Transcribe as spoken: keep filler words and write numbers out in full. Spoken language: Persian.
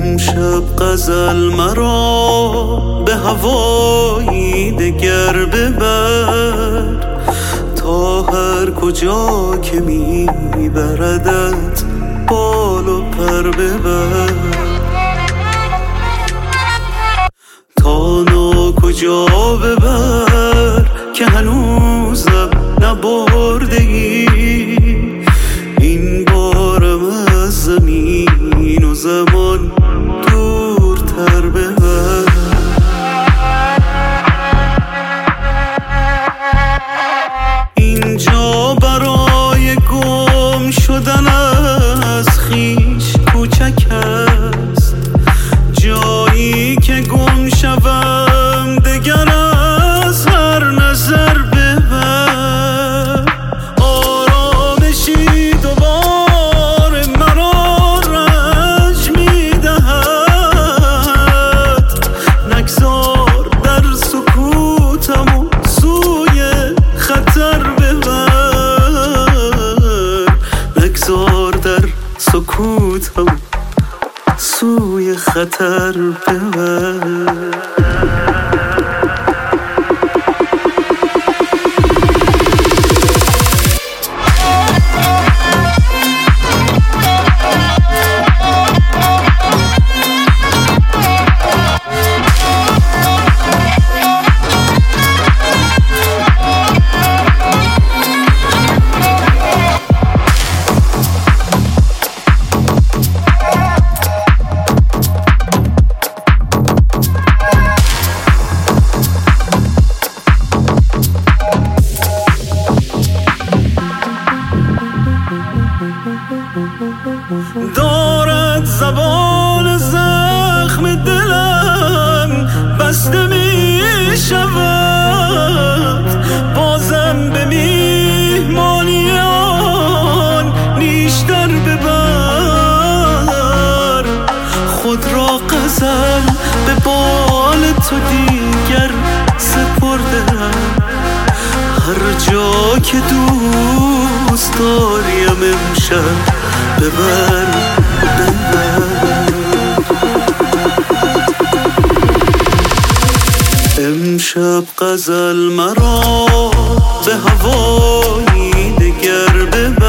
امشب غزل مرا به هوایی دگر ببر، تا هر کجا که میبردت بال و پر ببر. تا نا کجا ببر که هنوزم نبرده ای، این بارم از زمین و زمان دورتر ببر. اینجا برای گم شدن از خویش کوچک است، جایی که گم شوم دگر از هر نظر ببر. آرامشی دوباره مرا رنج میدهد، نگذار در سکوتم و سوی خطر ببر، نگذار در سکوتم سوی خطر ببر. دارد زبان زخم دلم بسته می شود، بازم به میهمانی آن نیشتر ببر. خود را غزل به بال تو دیگر سپردم، هر جا که دوست داریم امشب ببر ببر. امشب غزل مرا به هوایی دگر ببر،